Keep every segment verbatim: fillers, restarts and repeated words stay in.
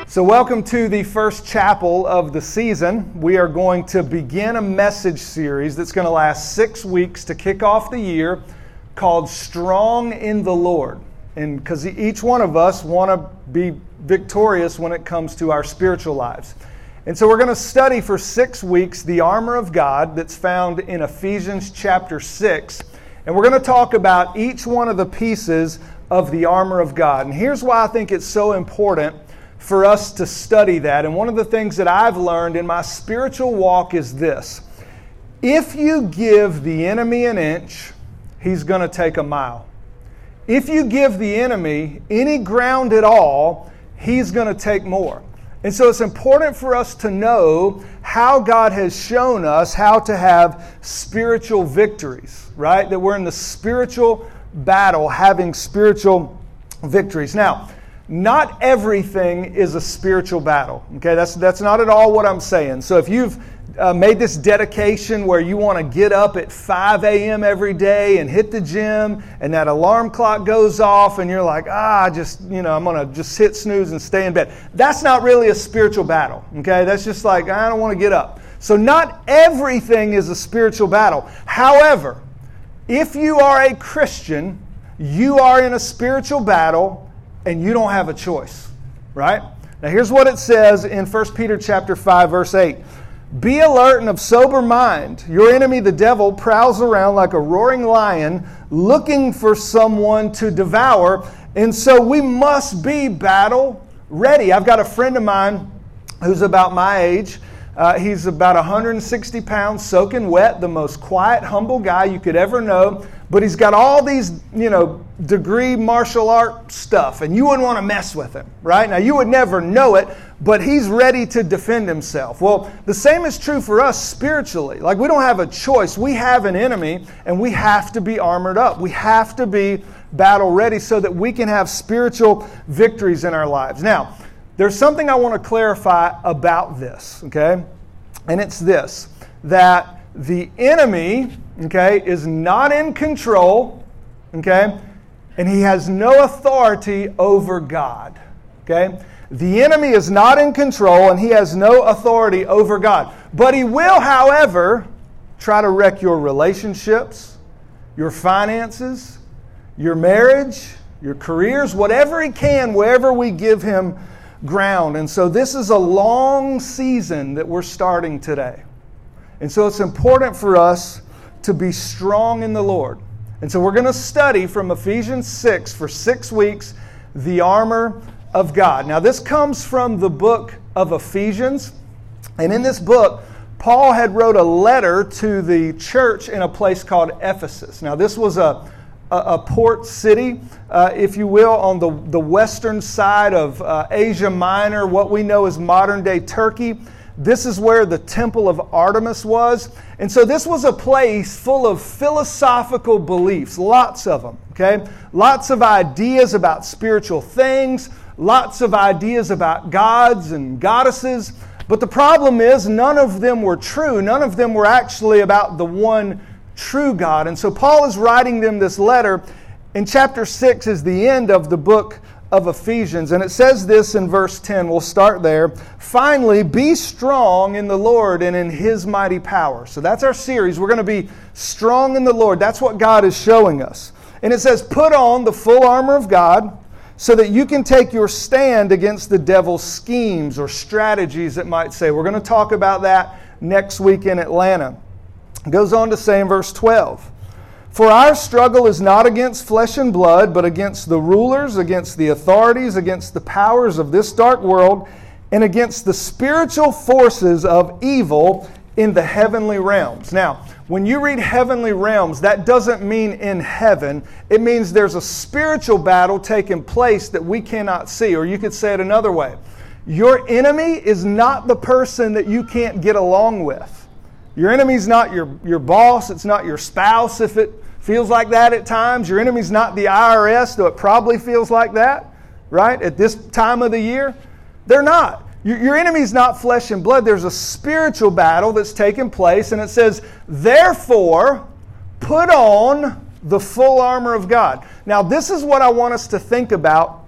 So welcome to the first chapel of the season. We are going to begin a message series that's going to last six weeks to kick off the year called Strong in the Lord. And because each one of us want to be victorious when it comes to our spiritual lives. And so we're going to study for six weeks the armor of God that's found in Ephesians chapter six. And we're going to talk about each one of the pieces of the armor of God. And here's why I think it's so important for us to study that. And one of the things that I've learned in my spiritual walk is this. If you give the enemy an inch, he's going to take a mile. If you give the enemy any ground at all, he's going to take more. And so it's important for us to know how God has shown us how to have spiritual victories, right? That we're in the spiritual battle, having spiritual victories. Now, not everything is a spiritual battle. Okay, that's that's not at all what I'm saying. So if you've uh, made this dedication where you want to get up at five a.m. every day and hit the gym, and that alarm clock goes off, and you're like, ah, just you know, I'm gonna just hit snooze and stay in bed. That's not really a spiritual battle. Okay, that's just like I don't want to get up. So not everything is a spiritual battle. However, if you are a Christian, you are in a spiritual battle. And you don't have a choice, right? Now here's what it says in First Peter chapter five, verse eight. Be alert and of sober mind. Your enemy, the devil, prowls around like a roaring lion, looking for someone to devour. And so we must be battle ready. I've got a friend of mine who's about my age. Uh, he's about one hundred sixty pounds, soaking wet, the most quiet, humble guy you could ever know. But he's got all these, you know, degree martial art stuff, and you wouldn't want to mess with him, right? Now, you would never know it, but he's ready to defend himself. Well, the same is true for us spiritually. Like, we don't have a choice. We have an enemy, and we have to be armored up. We have to be battle ready so that we can have spiritual victories in our lives. Now, there's something I want to clarify about this, okay? And it's this, that the enemy, okay, is not in control, okay? And he has no authority over God, okay? The enemy is not in control and he has no authority over God. But he will, however, try to wreck your relationships, your finances, your marriage, your careers, whatever he can, wherever we give him ground. And so this is a long season that we're starting today. And so it's important for us to be strong in the Lord. And so we're going to study from Ephesians six for six weeks, the armor of God. Now this comes from the book of Ephesians. And in this book, Paul had wrote a letter to the church in a place called Ephesus. Now this was a, a, a port city, uh, if you will, on the, the western side of uh, Asia Minor, what we know as modern day Turkey. This is where the temple of Artemis was. And so this was a place full of philosophical beliefs, lots of them, okay? Lots of ideas about spiritual things, lots of ideas about gods and goddesses. But the problem is none of them were true. None of them were actually about the one true God. And so Paul is writing them this letter. And chapter six is the end of the book of Ephesians. And it says this in verse ten. We'll start there. Finally, be strong in the Lord and in His mighty power. So that's our series. We're going to be strong in the Lord. That's what God is showing us. And it says, put on the full armor of God so that you can take your stand against the devil's schemes or strategies, it might say. We're going to talk about that next week in Atlanta. It goes on to say in verse twelve, for our struggle is not against flesh and blood, but against the rulers, against the authorities, against the powers of this dark world, and against the spiritual forces of evil in the heavenly realms. Now, when you read heavenly realms, that doesn't mean in heaven. It means there's a spiritual battle taking place that we cannot see. Or you could say it another way. Your enemy is not the person that you can't get along with. Your enemy's not your, your boss. It's not your spouse if it feels like that at times. Your enemy's not the I R S, though it probably feels like that, right? At this time of the year. They're not. Your, your enemy's not flesh and blood. There's a spiritual battle that's taking place, and it says, therefore, put on the full armor of God. Now, this is what I want us to think about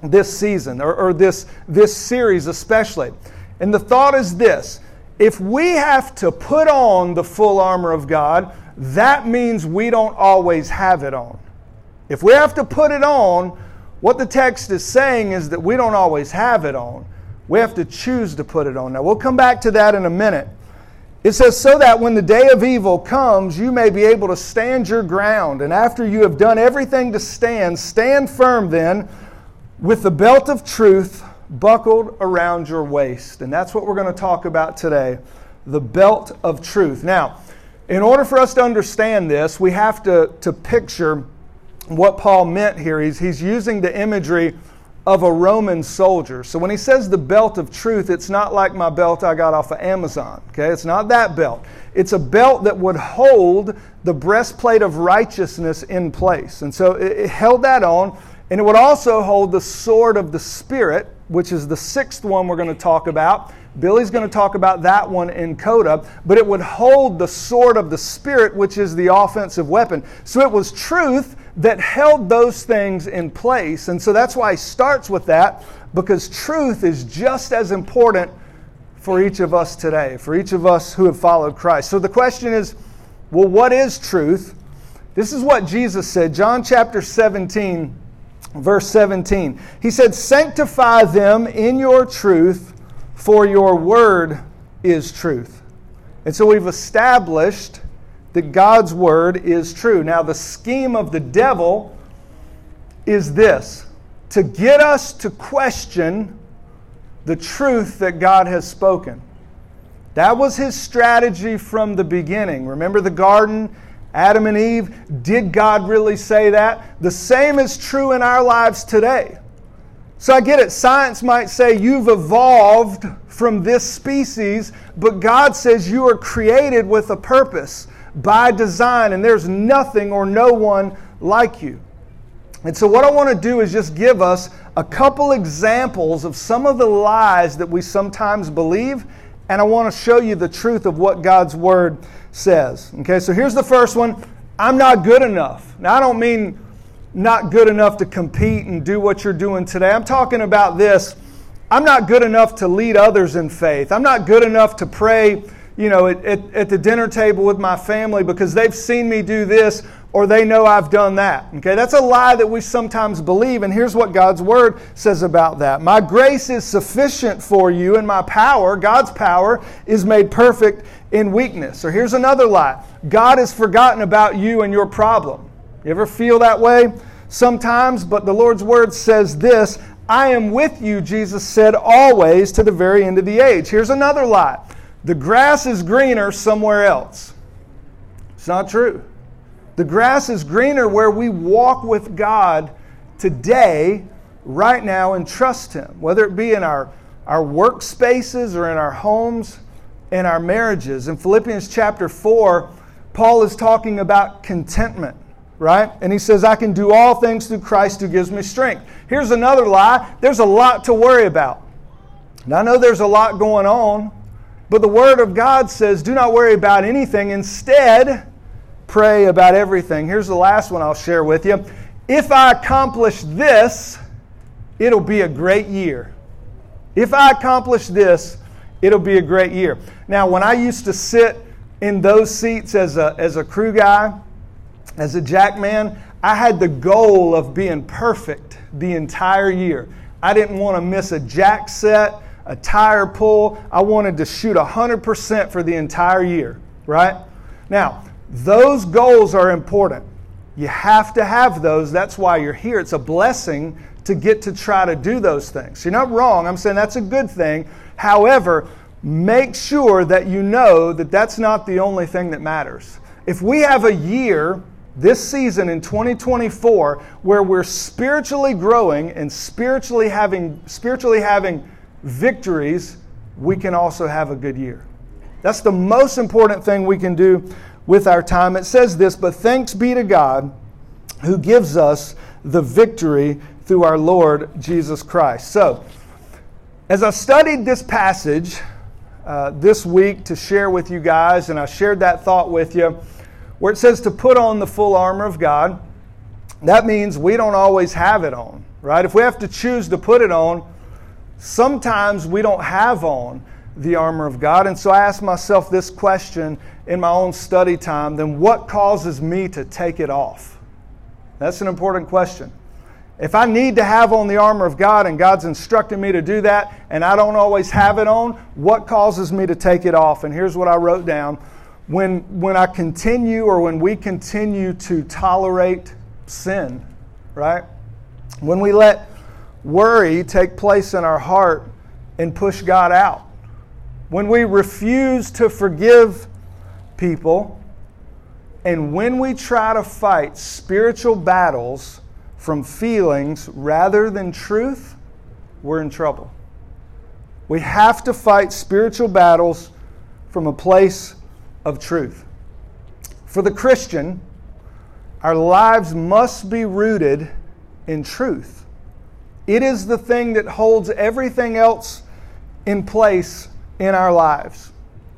this season, or, or this, this series especially. And the thought is this: if we have to put on the full armor of God, that means we don't always have it on. If we have to put it on, what the text is saying is that we don't always have it on. We have to choose to put it on. Now, we'll come back to that in a minute. It says, so that when the day of evil comes, you may be able to stand your ground. And after you have done everything to stand, stand firm then, with the belt of truth buckled around your waist. And that's what we're going to talk about today, the belt of truth. Now, in order for us to understand this, we have to, to picture what Paul meant here. He's, he's using the imagery of a Roman soldier. So when he says the belt of truth, it's not like my belt I got off of Amazon. Okay, it's not that belt. It's a belt that would hold the breastplate of righteousness in place. And so it, it held that on, and it would also hold the sword of the Spirit, which is the sixth one we're going to talk about. Billy's going to talk about that one in Coda, but it would hold the sword of the Spirit, which is the offensive weapon. So it was truth that held those things in place. And so that's why he starts with that, because truth is just as important for each of us today, for each of us who have followed Christ. So the question is, well, what is truth? This is what Jesus said, John chapter seventeen, verse seventeen. He said, sanctify them in your truth, for your word is truth. And so we've established that God's word is true. Now, the scheme of the devil is this: to get us to question the truth that God has spoken. That was his strategy from the beginning. Remember the garden, Adam and Eve? Did God really say that? The same is true in our lives today. So I get it. Science might say you've evolved from this species, but God says you are created with a purpose, by design, and there's nothing or no one like you. And so what I want to do is just give us a couple examples of some of the lies that we sometimes believe, and I want to show you the truth of what God's Word says. Okay, so here's the first one. I'm not good enough. Now, I don't mean not good enough to compete and do what you're doing today. I'm talking about this. I'm not good enough to lead others in faith. I'm not good enough to pray, you know, at, at, at the dinner table with my family because they've seen me do this or they know I've done that. Okay, that's a lie that we sometimes believe, and here's what God's Word says about that. My grace is sufficient for you, and my power, God's power, is made perfect in weakness. Or here's another lie. God has forgotten about you and your problem. You ever feel that way? Sometimes, but the Lord's Word says this: I am with you, Jesus said, always to the very end of the age. Here's another lie. The grass is greener somewhere else. It's not true. The grass is greener where we walk with God today, right now, and trust Him. Whether it be in our, our workspaces or in our homes, in our marriages. In Philippians chapter four, Paul is talking about contentment, right? And he says, I can do all things through Christ who gives me strength. Here's another lie. There's a lot to worry about. Now, I know there's a lot going on, but the Word of God says, do not worry about anything. Instead, pray about everything. Here's the last one I'll share with you. If I accomplish this, it'll be a great year. If I accomplish this, it'll be a great year. Now, when I used to sit in those seats as a, as a crew guy, as a jackman, I had the goal of being perfect the entire year. I didn't want to miss a jack set, a tire pull. I wanted to shoot one hundred percent for the entire year, right? Now, those goals are important. You have to have those. That's why you're here. It's a blessing to get to try to do those things. You're not wrong. I'm saying that's a good thing. However, make sure that you know that that's not the only thing that matters. If we have a year this season in twenty twenty-four where we're spiritually growing and spiritually having spiritually having victories, we can also have a good year. That's the most important thing we can do with our time. It says this, but thanks be to God who gives us the victory through our Lord Jesus Christ. So, as I studied this passage uh, this week to share with you guys, and I shared that thought with you, where it says to put on the full armor of God, That means we don't always have it on, right? If we have to choose to put it on, sometimes we don't have on the armor of God. And so I ask myself this question in my own study time, then what causes me to take it off? That's an important question. If I need to have on the armor of God and God's instructed me to do that and I don't always have it on, what causes me to take it off? And here's what I wrote down. When, when I continue or when we continue to tolerate sin, right? When we let worry take place in our heart and push God out. When we refuse to forgive people, and when we try to fight spiritual battles from feelings rather than truth, we're in trouble. We have to fight spiritual battles from a place of truth. For the Christian, our lives must be rooted in truth. It is the thing that holds everything else in place in our lives.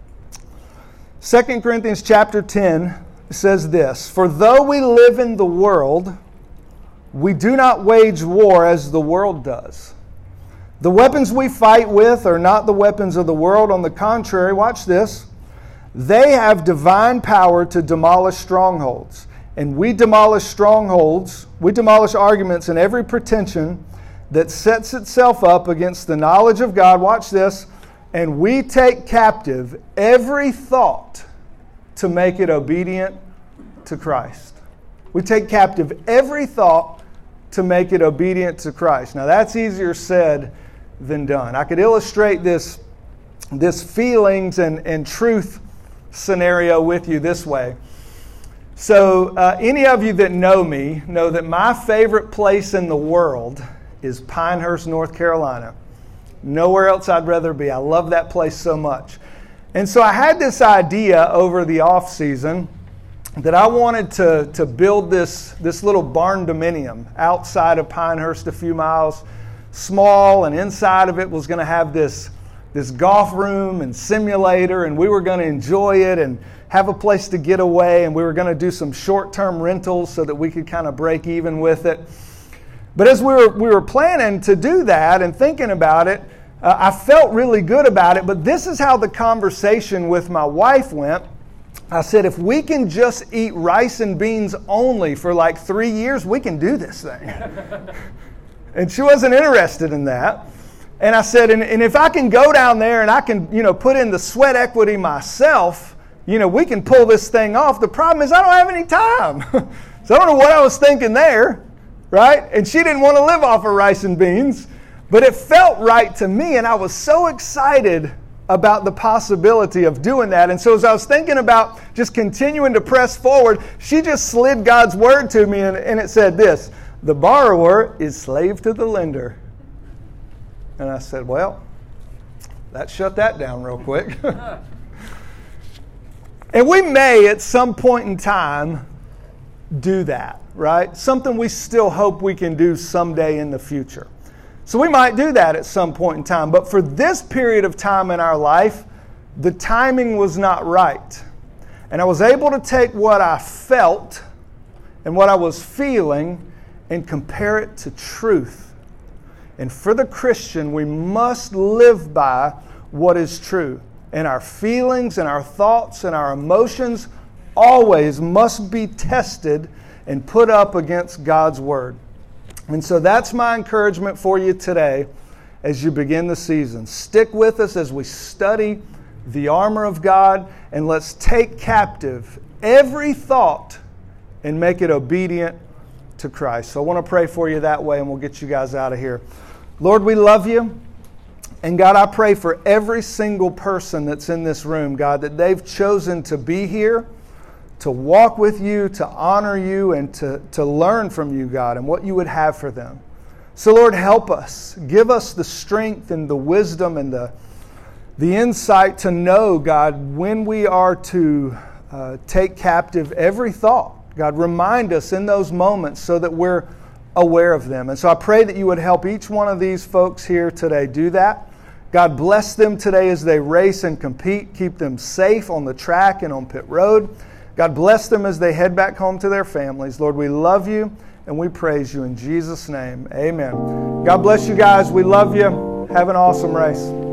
Second Corinthians chapter ten says this, "For though we live in the world, we do not wage war as the world does. The weapons we fight with are not the weapons of the world. On the contrary," watch this, "they have divine power to demolish strongholds. And we demolish strongholds, we demolish arguments and every pretension that sets itself up against the knowledge of God." Watch this. "And we take captive every thought to make it obedient to Christ." We take captive every thought to make it obedient to Christ. Now that's easier said than done. I could illustrate this, this feelings and, and truth scenario with you this way. So uh, any of you that know me know that my favorite place in the world is Pinehurst, North Carolina. Nowhere else I'd rather be. I love that place so much. And so I had this idea over the off season that I wanted to, to build this, this little barn dominium outside of Pinehurst a few miles, small, and inside of it was going to have this, this golf room and simulator, and we were going to enjoy it and have a place to get away, and we were going to do some short-term rentals so that we could kind of break even with it. But as we were, we were planning to do that and thinking about it, uh, I felt really good about it, but this is how the conversation with my wife went. I said, if we can just eat rice and beans only for like three years, we can do this thing. And she wasn't interested in that. And I said, and, and if I can go down there and I can, you know, put in the sweat equity myself, you know, we can pull this thing off. The problem is I don't have any time. So I don't know what I was thinking there, right? And she didn't want to live off of rice and beans, but it felt right to me, and I was so excited about the possibility of doing that. And so as I was thinking about just continuing to press forward, she just slid God's word to me, and, and it said this, "The borrower is slave to the lender." And I said, well, that shut that down real quick. And we may at some point in time do that, right? Something we still hope we can do someday in the future. So we might do that at some point in time. But for this period of time in our life, the timing was not right. And I was able to take what I felt and what I was feeling and compare it to truth. And for the Christian, we must live by what is true. And our feelings and our thoughts and our emotions always must be tested and put up against God's Word. And so that's my encouragement for you today as you begin the season. Stick with us as we study the armor of God, and let's take captive every thought and make it obedient to Christ. So I want to pray for you that way, and we'll get you guys out of here. Lord, we love you. And God, I pray for every single person that's in this room, God, that they've chosen to be here, to walk with you, to honor you, and to, to learn from you, God, and what you would have for them. So, Lord, help us. Give us the strength and the wisdom and the, the insight to know, God, when we are to uh, take captive every thought. God, remind us in those moments so that we're aware of them. And so I pray that you would help each one of these folks here today do that. God, bless them today as they race and compete. Keep them safe on the track and on pit road. God, bless them as they head back home to their families. Lord, we love you And we praise you in Jesus' name. Amen. God bless you guys. We love you. Have an awesome race.